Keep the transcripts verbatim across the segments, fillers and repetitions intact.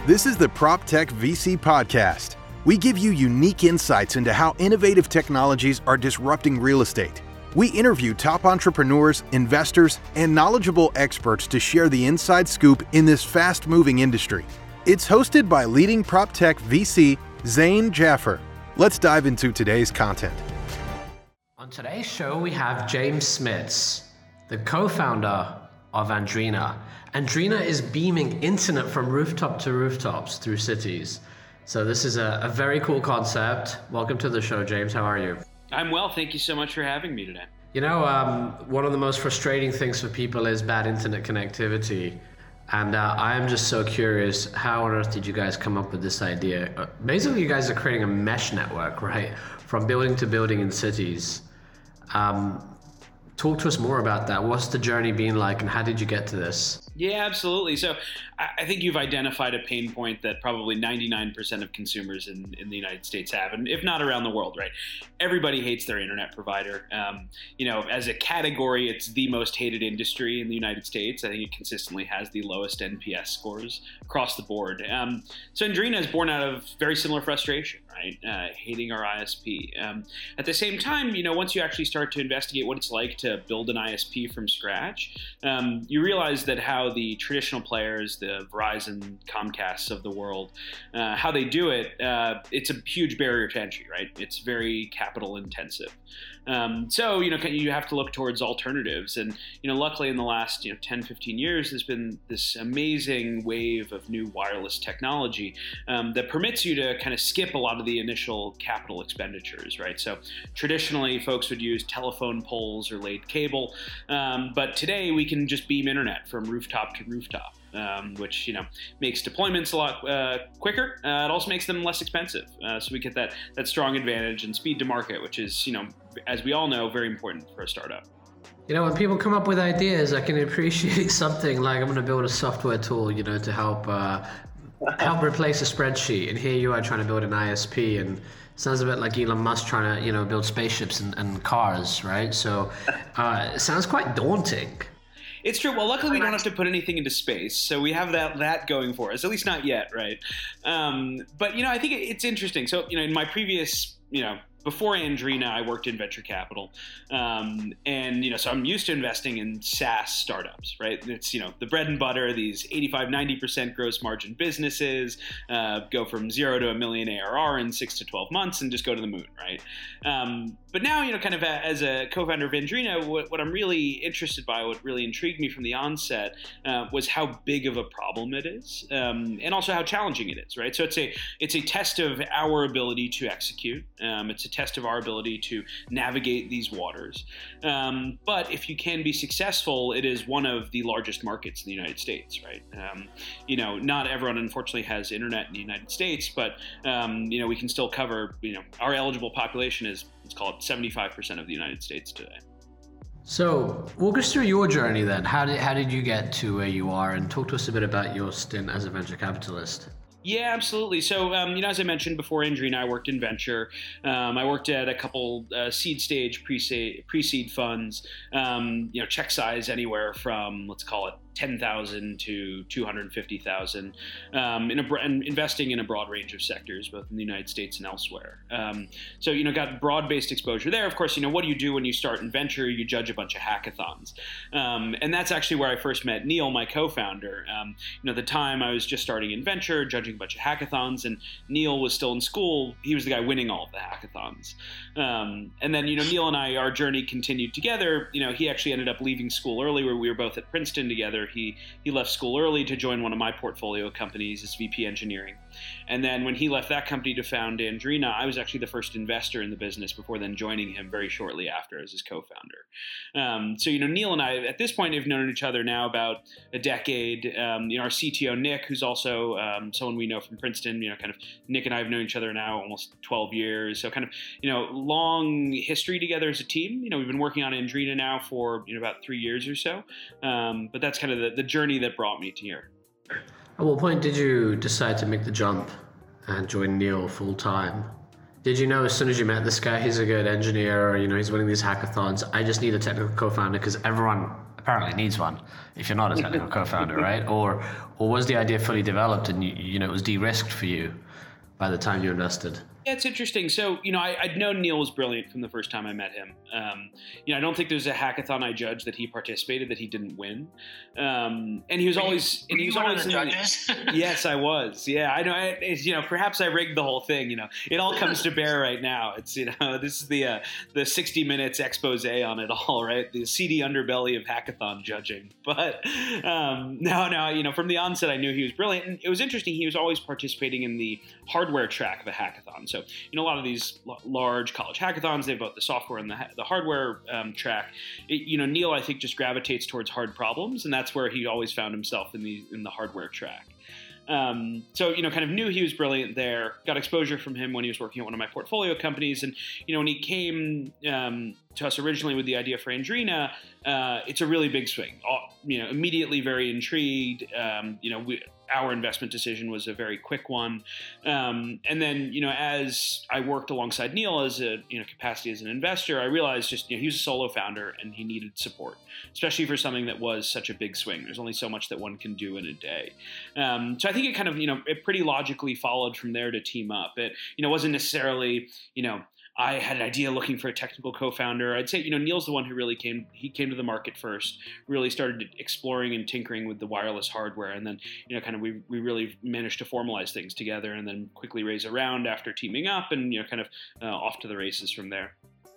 This is the PropTech V C Podcast. We give you unique insights into how innovative technologies are disrupting real estate. We interview top entrepreneurs, investors, and knowledgeable experts to share the inside scoop in this fast-moving industry. It's hosted by leading PropTech V C, Zain Jaffer. Let's dive into today's content. On today's show, we have James Smits, the co-founder of Andrina. Andrina is beaming internet from rooftop to rooftops through cities. So this is a, a very cool concept. Welcome to the show, James. How are you? I'm well. Thank you so much for having me today. You know, um, one of the most frustrating things for people is bad internet connectivity. And uh, I am just so curious, how on earth did you guys come up with this idea? Uh, basically, you guys are creating a mesh network, right? From building to building in cities. Um, talk to us more about that. What's the journey been like and how did you get to this? Yeah, absolutely. So I think you've identified a pain point that probably ninety-nine percent of consumers in, in the United States have, and if not around the world, right? Everybody hates their internet provider. Um, you know, as a category, it's the most hated industry in the United States. I think it consistently has the lowest N P S scores across the board. Um, so Andrina is born out of very similar frustration, right? Uh, hating our I S P. Um, at the same time, you know, once you actually start to investigate what it's like to build an I S P from scratch, um, you realize that how the traditional players, the Verizon, Comcasts of the world, uh, how they do it, uh, it's a huge barrier to entry, right? It's very capital intensive. Um, so, you know, you have to look towards alternatives. And, you know, luckily in the last, you know, ten, fifteen years, there's been this amazing wave of new wireless technology um, that permits you to kind of skip a lot of the initial capital expenditures, right? So traditionally, folks would use telephone poles or laid cable. Um, but today we can just beam internet from rooftop to rooftop. Um, which, you know, makes deployments a lot uh, quicker. Uh, it also makes them less expensive. Uh, so we get that that strong advantage and speed to market, which is, you know, as we all know, very important for a startup. You know, when people come up with ideas, I can appreciate something like I'm going to build a software tool, you know, to help uh, help replace a spreadsheet. And here you are trying to build an I S P, and it sounds a bit like Elon Musk trying to, you know, build spaceships and, and cars, right? So uh, it sounds quite daunting. It's true. Well, luckily we don't have to put anything into space, so we have that that going for us. At least not yet, right? Um, but you know, I think it's interesting. So you know, in my previous, you know, before Andrina, I worked in venture capital, um, and you know, so I'm used to investing in SaaS startups, right? It's, you know, the bread and butter. These eighty-five, ninety percent gross margin businesses uh, go from zero to a million A R R in six to twelve months, and just go to the moon, right? Um, but now, you know, kind of a, as a co-founder of Andrina, what, what I'm really interested by, what really intrigued me from the onset, uh, was how big of a problem it is, um, and also how challenging it is, right? So it's a it's a test of our ability to execute. Um, it's a test of our ability to navigate these waters. Um, but if you can be successful, it is one of the largest markets in the United States, right? Um, you know, not everyone, unfortunately, has internet in the United States, but, um, you know, we can still cover, you know, our eligible population is, let's call it seventy-five percent of the United States today. So walk us through your journey then. How did, how did you get to where you are? And talk to us a bit about your stint as a venture capitalist. Yeah, absolutely. So, um, you know, as I mentioned before, Andrina, I worked in venture. Um, I worked at a couple uh, seed stage pre-seed, pre-seed funds, um, you know, check size anywhere from, let's call it, ten thousand to two hundred fifty thousand, um, in a, and investing in a broad range of sectors, both in the United States and elsewhere. Um, so, you know, got broad-based exposure there. Of course, you know, what do you do when you start in venture? You judge a bunch of hackathons. Um, and that's actually where I first met Neil, my co-founder. Um, you know, at the time I was just starting in venture, judging a bunch of hackathons, and Neil was still in school. He was the guy winning all of the hackathons. Um, and then, you know, Neil and I, our journey continued together. You know, he actually ended up leaving school early, where we were both at Princeton together. He he left school early to join one of my portfolio companies as V P engineering. And then when he left that company to found Andrina, I was actually the first investor in the business before then joining him very shortly after as his co-founder. Um, so, you know, Neil and I, at this point, have known each other now about a decade. Um, you know, our C T O, Nick, who's also um, someone we know from Princeton, you know, kind of Nick and I have known each other now almost twelve years. So kind of, you know, long history together as a team. You know, we've been working on Andrina now for, you know, about three years or so. Um, but that's kind of the, the journey that brought me to here. At what point did you decide to make the jump and join Neil full time? Did you know as soon as you met this guy, he's a good engineer, or, you know, he's winning these hackathons, I just need a technical co-founder because everyone apparently needs one if you're not a technical co-founder, right? Or or was the idea fully developed and you, you know it was de-risked for you by the time you invested? Yeah, it's interesting. So, you know, I, I'd known Neil was brilliant from the first time I met him. Um, you know, I don't think there's a hackathon I judged that he participated that he didn't win. Um, and he was were always, you, and he was one always of the judges. Yes, I was. Yeah, I know. I, it's, you know, perhaps I rigged the whole thing. You know, it all comes to bear right now. It's you know, this is the uh, the sixty minutes expose on it all, right? The seedy underbelly of hackathon judging. But um, no, no, you know, from the onset, I knew he was brilliant, and it was interesting. He was always participating in the hardware track of a hackathon. So, you know, a lot of these l- large college hackathons, they have both the software and the, ha- the hardware um, track. It, you know, Neil, I think, just gravitates towards hard problems, and that's where he always found himself in the in the hardware track. Um, so, you know, kind of knew he was brilliant there, got exposure from him when he was working at one of my portfolio companies. And, you know, when he came um, to us originally with the idea for Andrina, uh, it's a really big swing. All, you know, immediately very intrigued. Um, you know, we, our investment decision was a very quick one. Um, and then, you know, as I worked alongside Neil as a, you know, capacity as an investor, I realized just, you know, he was a solo founder and he needed support, especially for something that was such a big swing. There's only so much that one can do in a day. Um, so I think it kind of, you know, it pretty logically followed from there to team up. It, you know, wasn't necessarily, you know, I had an idea looking for a technical co-founder. I'd say, you know, Neil's the one who really came, he came to the market first, really started exploring and tinkering with the wireless hardware. And then, you know, kind of we, we really managed to formalize things together and then quickly raise a round after teaming up and, you know, kind of uh, off to the races from there.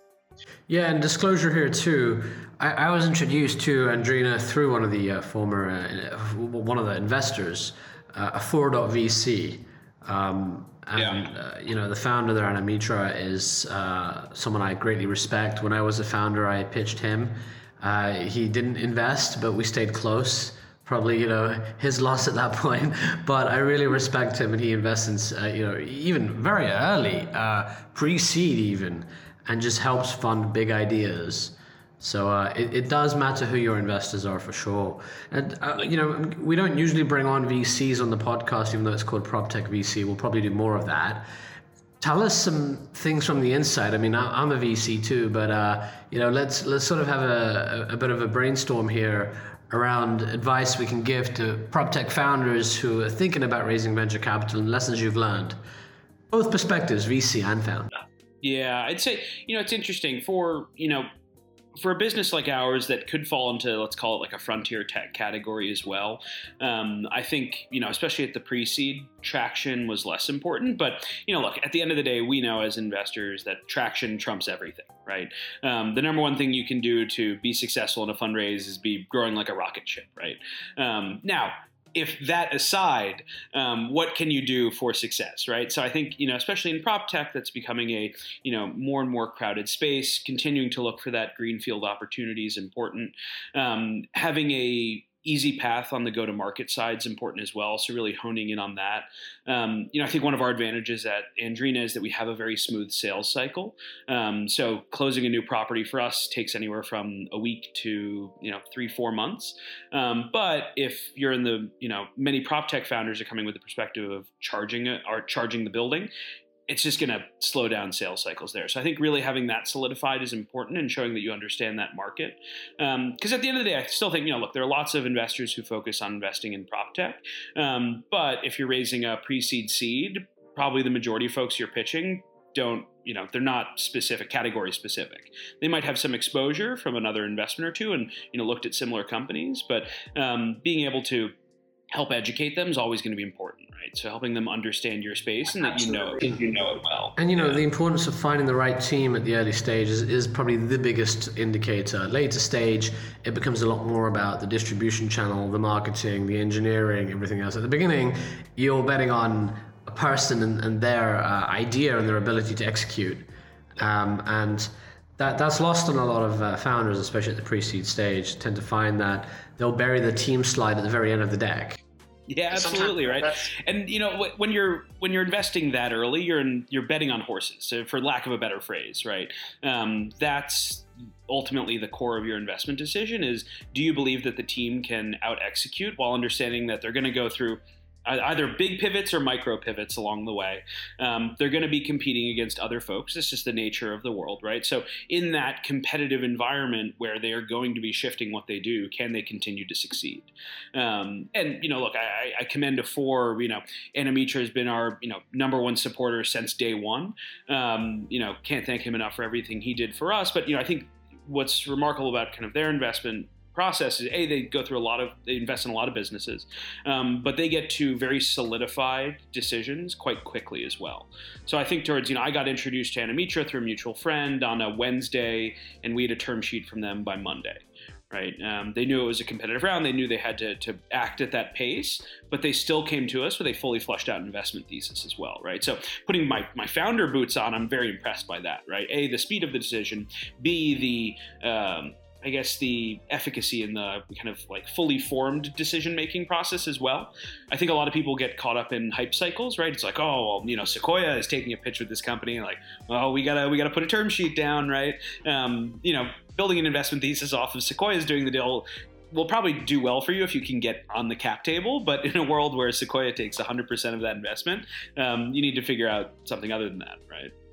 Yeah, and disclosure here too, I, I was introduced to Andrina through one of the uh, former, uh, one of the investors, uh, a four dot V C. Um, and, yeah. uh, you know, the founder there, Anna Mitra, is uh, someone I greatly respect. When I was a founder, I pitched him. Uh, he didn't invest, but we stayed close. Probably, you know, his loss at that point. But I really respect him, and he invests in, uh, you know, even very early, uh, pre-seed even, and just helps fund big ideas. So uh, it, it does matter who your investors are for sure. And, uh, you know, we don't usually bring on V Cs on the podcast, even though it's called PropTech V C. We'll probably do more of that. Tell us some things from the inside. I mean, I'm a V C too, but, uh, you know, let's let's sort of have a, a bit of a brainstorm here around advice we can give to PropTech founders who are thinking about raising venture capital and lessons you've learned. Both perspectives, V C and founder. Yeah, I'd say, you know, it's interesting for, you know, for a business like ours that could fall into, let's call it like a frontier tech category as well. Um, I think, you know, especially at the pre-seed, traction was less important. But, you know, look, at the end of the day, we know as investors that traction trumps everything, right? Um, the number one thing you can do to be successful in a fundraise is be growing like a rocket ship, right? Um, now, if that aside, um, what can you do for success, right? So I think, you know, especially in prop tech, that's becoming a, you know, more and more crowded space. Continuing to look for that greenfield opportunity is important. Um, having a easy path on the go-to-market side is important as well. So really honing in on that. Um, you know, I think one of our advantages at Andrina is that we have a very smooth sales cycle. Um, so closing a new property for us takes anywhere from a week to, you know, three, four months. Um, but if you're in the, you know, many prop tech founders are coming with the perspective of charging it or charging the building, it's just going to slow down sales cycles there. So I think really having that solidified is important and showing that you understand that market. Because um, at the end of the day, I still think, you know, look, there are lots of investors who focus on investing in prop tech. Um, but if you're raising a pre-seed seed, probably the majority of folks you're pitching don't, you know, they're not specific, category specific. They might have some exposure from another investment or two and, you know, looked at similar companies. But um, being able to help educate them is always going to be important, right? So helping them understand your space and that Absolutely. you know you know it well. And you know, yeah. the importance of finding the right team at the early stage is, is probably the biggest indicator. Later stage, it becomes a lot more about the distribution channel, the marketing, the engineering, everything else. At the beginning, you're betting on a person and, and their uh, idea and their ability to execute. Um, and That, that's lost on a lot of uh, founders, especially at the pre-seed stage, tend to find that they'll bury the team slide at the very end of the deck. Yeah, absolutely, right. And you know, when you're when you're investing that early, you're in, you're betting on horses, so for lack of a better phrase, right? Um, that's ultimately the core of your investment decision: is do you believe that the team can out execute while understanding that they're going to go through either big pivots or micro pivots along the way. Um, they're going to be competing against other folks. It's just the nature of the world, right? So in that competitive environment where they are going to be shifting what they do, can they continue to succeed? Um, and, you know, look, I, I commend to Four, you know, Anna Mitra has been our, you know, number one supporter since day one. Um, you know, can't thank him enough for everything he did for us. But, you know, I think what's remarkable about kind of their investment process is, A, they go through a lot of, they invest in a lot of businesses, um, but they get to very solidified decisions quite quickly as well. So I think towards, you know, I got introduced to Anna Mitra through a mutual friend on a Wednesday, and we had a term sheet from them by Monday. Right. Um, they knew it was a competitive round. They knew they had to, to act at that pace, but they still came to us with a fully fleshed out investment thesis as well. Right. So putting my, my founder boots on, I'm very impressed by that. Right. A, the speed of the decision. B, the, um, I guess, the efficacy in the kind of like fully formed decision-making process as well. I think a lot of people get caught up in hype cycles, right? It's like, oh, well, you know, Sequoia is taking a pitch with this company, and like, well, we gotta we gotta put a term sheet down, right? Um, you know, building an investment thesis off of Sequoia is doing the deal will probably do well for you if you can get on the cap table, but in a world where Sequoia takes one hundred percent of that investment, um, you need to figure out something other than that, right?